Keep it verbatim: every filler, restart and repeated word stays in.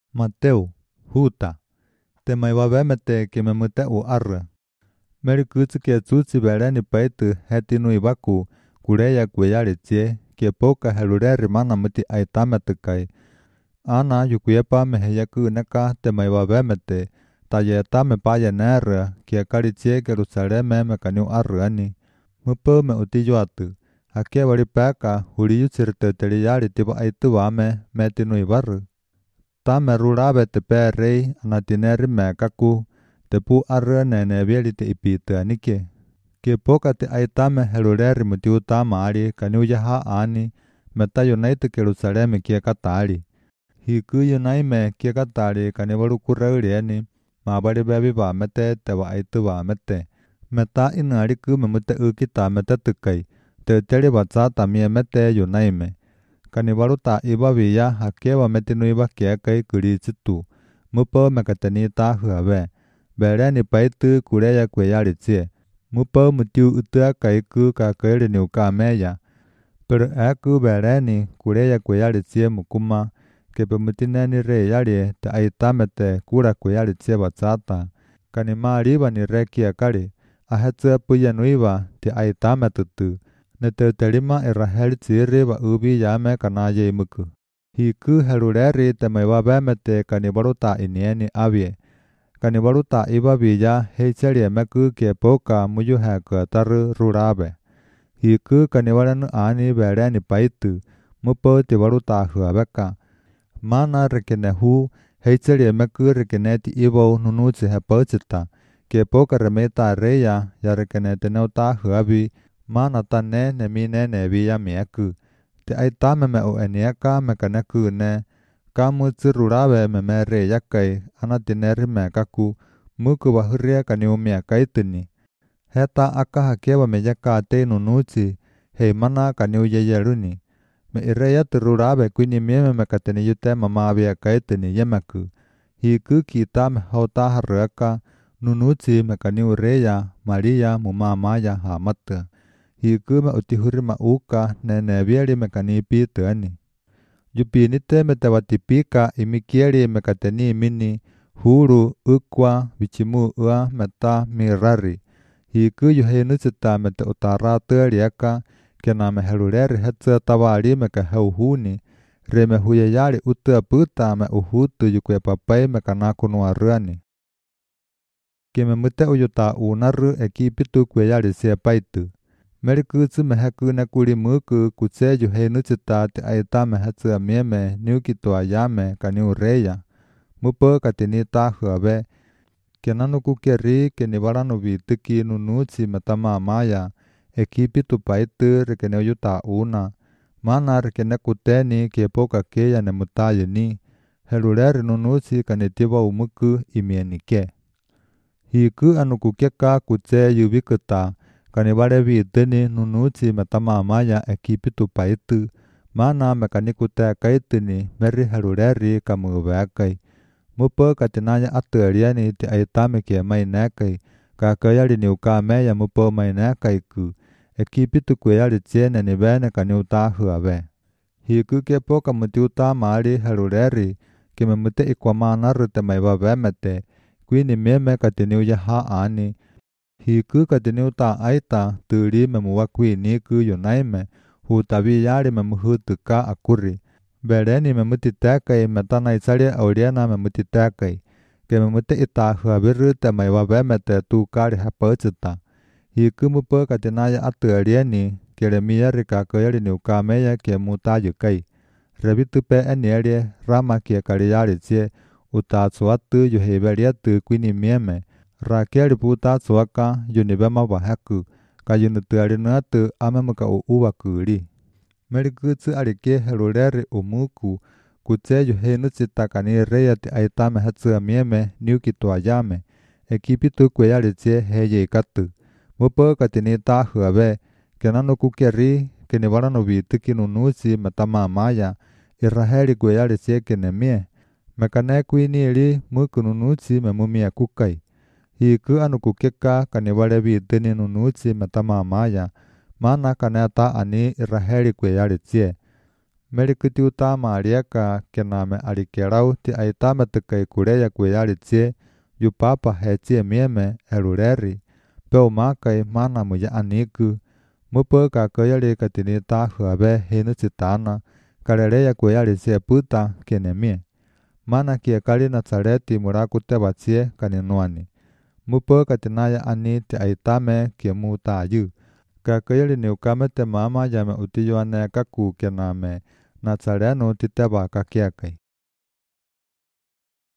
Mateu, Huta, te mai wawemete ke me mute u arra. Meri kutsu ke tsutsi bereni paitu heti nui baku, kureya kuyari tsie, ke poka helureri mana muti aitametukai. Ana yukuyepa meheyaku neka te mai wawemete, ta ye tame paye nera, ke kari tsie Jerusaleme me kaniu arra ani. Mupo me uti yuatu. Ake wari peka, huri yutsirte teriyari tiba aitu wame, meti nui baru. Tame rurabe te pe rei anatineri me kaku, te pu arra nene vieli te ipite anike. Ke poka te aitame helureri muti utama ari kaniu yaha ani, meta yunaitu Jerusaleme kia katari. Hiku yunaime kia katari kaniwaru kurauri ani, mabari bebi ba mete te wa aitu ba mete. Meta inari ku memute ukita mete tukai, te teri batsata mie mete yunaime. Kaniwaru ta iba viya hakewa meti nuiba kia kai kuri chitu. Mupo mekateni ta huawe. Bereni paitu kureya kweyari tsie. Mupo mutiu utua kaiku ka kairi ni uka meya. Pero aku bereni kureya kweyari tsie mukuma. Kepe mutineni re yari te aitamete kura kweyari tsie batsata. Kanima riba ni re kia kari. Ahetsa puya nuiba te aitametutu. Nete terima iraheli tsiri wa ubi yame kanaye imuku. Hiku helureri te maiwa bemete kanibaruta inieni avie. Kanibaruta iba biya heicheri emeku ke poka muyu heka taru rurabe. Hiku kanibaranu ani bereni paitu, mupo tibaruta huabeka. Mana rekenehu heicheri emeku rekeneti ibo nunutsi hepochita. Ke poka remeta reya ya rekenete neuta huabi. Mana tane ne mine ne biya mieku. Te aitame me o eniaka me kaneku ne. Kamu tsirurabe me me re yakai anatineri me kaku. Muku wahuria kaniu mia kaitini. Heta aka hakewa me yaka te nunutsi. Hei mana kaniu yeyeruni. Me ireya tirurabe kuni mieme me kateni yute mama bia kaitini yemeku. Hiku kita me hota haraka. Nunutsi me kaniu reya Maria mumamaya hamata. Hiku me utihuri ma uka nene vieri me kanipi tuani. Yupinite me te watipika imikieri me kateni mini huru ukwa vichimu ua meta mirari. Hiku yuhenusita me te utara tuariaka kena me helureri hetsa tawari me ka heuhuni. Re me huyayari utua puta me uhutu yukwe papai me kanakunu aruani. Kime mute uyuta unaru ekipitu kweyari siya paitu. Meri kutsu meheku nekuri muku kutse yuhenusita te aitame hetsa mieme niukitu ayame kaniu reya. Mupo katini ta huabe. Kenanu kukeri kenibaranu vituki nunutsi metama amaya. Ekipitu paitu rekene uyuta una. Mana rekene kuteni ke poka keya ne mutayeni. Helureri nunutsi kanitiba umuku imienike. Hiku anu kukeka kutse yubikuta. Kanibare vitini nunutsi metama amaya ekipitu paitu. Mana mekanikute kaitini meri helureri kamubekai. Mupo katinaya atuariani ti aitame ke mainekai. Kakayari ni uka meya mupo mainekai ku. Ekipitu kweyari tiene ni bene kaniuta huabe. Hiku ke poka muti utama ari helureri. Kime mute ikwamanaru te maiwa bemete. Kwini mieme katiniu yaha ani. Hiku katiniu ta aita turi memuwa kwini ku yunaime. Hutabi yari memuhutu ka akuri. Bereni memuti tekai metana isari auriana memuti tekai. Ke memute ita huabiru te maiwa bemete tu kari hapochita. Hiku mupo katinaya atuariani. Keremia rika koyari ni ukameya ke mutayukai. Rebitu pe enieri rama kia kariyari tsie. Utatsuatu yuheberia tu kwini mieme. Rakeri putatsuaka yunibema wahaku. Kayunutuari nuatu amemuka uuwa kuri. Meri kutsu arike helureri umuku. Kutse yuhenusita kani reya ti aitame hetsa mieme niukitu ayame. Ekipitu kweyari tsie heye ikatu. Mupo katini ta huabe. Kenanu kukeri kenibaranu vituki nunutsi metama amaya. Iraheli kweyari tsie kenemie. Mekane kwini ili muku nunutsi memumia kukai. Hiku anu kukeka kanibare vitini nunutsi metama amaya. Mana kaneta ani iraheli kweyari tsie. Merikuti utama alieka kename alikerau ti aitame tekai kureya kuyari tsie, yu papa hechie mieme eluleri, peu makai mana muya aniku, mupe kakayari katini tahu abe hinu citana, kalereya kuyari tsie puta kenemie. Mana kia kali Nazareti muraku teba tsie kaninuani. Mupe katinaya ani ti aitame kia mutayu. Kakayari ni ukame te mama yame utiyo ane kaku kename Nazareno ti teba kakiakai.